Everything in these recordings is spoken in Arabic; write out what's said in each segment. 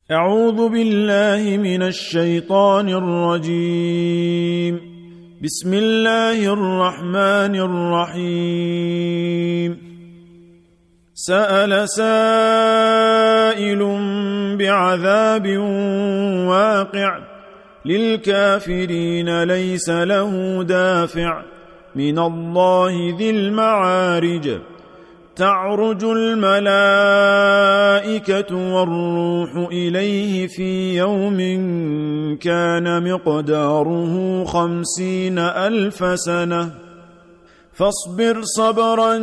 أعوذ بالله من الشيطان الرجيم. بسم الله الرحمن الرحيم. سأل سائل بعذاب واقع للكافرين ليس له دافع من الله ذي المعارج. تعرج الملائكة والروح إليه في يوم كان مقداره 50,000 سنة فاصبر صبرا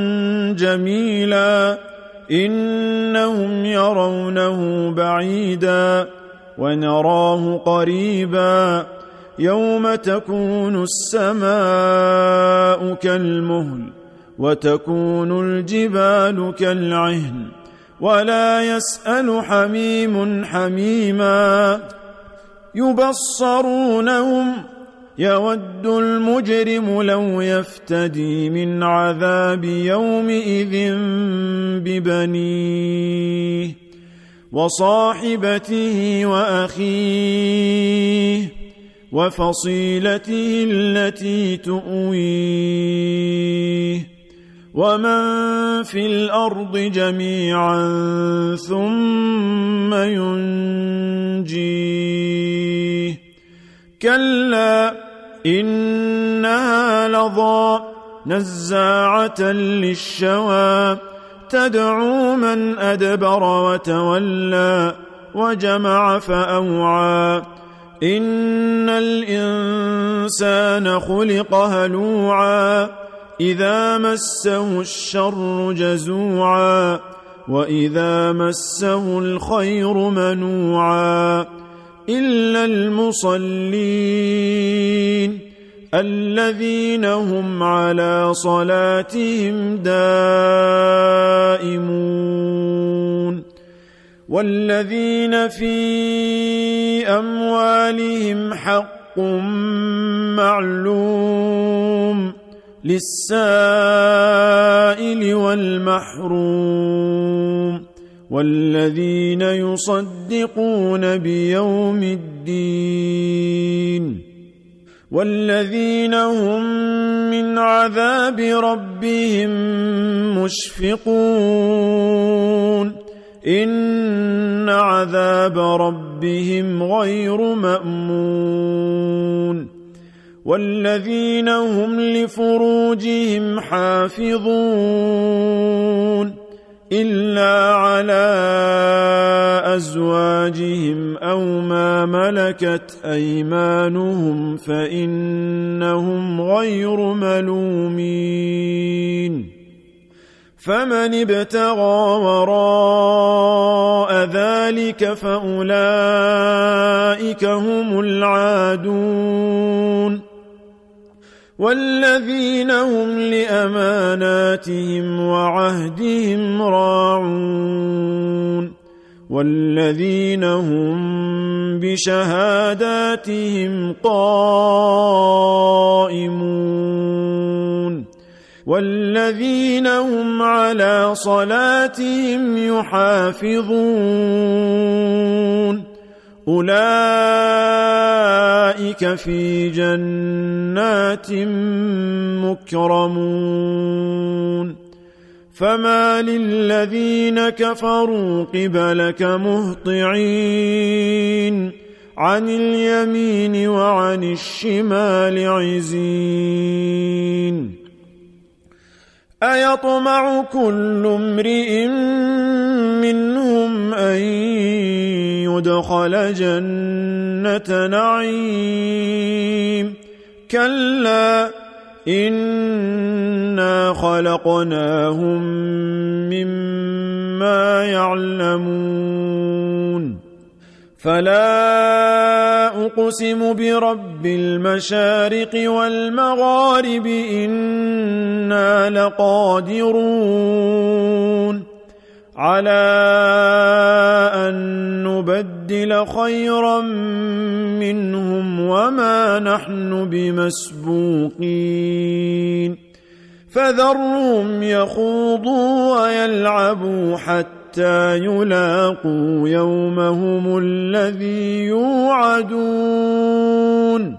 جميلا إنهم يرونه بعيدا ونراه قريبا يوم تكون السماء كالمهل وتكون الجبال كالعهن ولا يسأل حميم حميما يبصرونهم يود المجرم لو يفتدي من عذاب يومئذ ببنيه وصاحبته وأخيه وفصيلته التي تؤويه ومن في الأرض جميعا ثم ينجيه كلا إنها لظى نزاعة للشوى تدعو من أدبر وتولى وجمع فأوعى إن الإنسان خلق هلوعا إذا مسه الشر جزوعا وإذا مسه الخير منوعا إلا المصلين الذين هم على صلاتهم دائمون والذين في أموالهم حق معلوم للسائل والمحروم والذين يصدقون بيوم الدين والذين هم من عذاب ربهم مشفقون إن عذاب ربهم غير مأمون والذين هم لفروجهم حافظون إلا على أزواجهم أو ما ملكت أيمانهم فإنهم غير ملومين فمن ابتغى وراء ذلك فأولئك هم العادون والذين هم لأماناتهم وعهدهم راعون والذين هم بشهاداتهم قائمون والذين هم على صلاتهم يحافظون أولئك في جنات مكرمون فما للذين كفروا قبلك مهطعين عن اليمين وعن الشمال عزين أيطمع كل امرئ منهم أن يدخل جنة نعيم كلا إنا خلقناهم مما يعلمون فلا أقسم برب المشارق والمغارب إنا لقادرون على أن نبدل خيرا منهم وما نحن بمسبوقين فذرهم يخوضوا ويلعبوا حتى حتى يلاقوا يومهم الذي يوعدون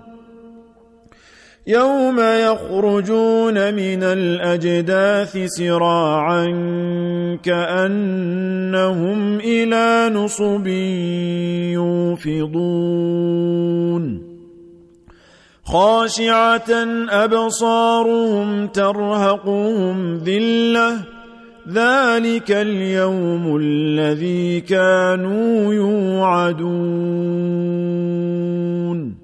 يوم يخرجون من الأجداث سراعا كأنهم إلى نصب يوفضون خاشعة أبصارهم ترهقهم ذلة ذلك اليوم الذي كانوا يوعدون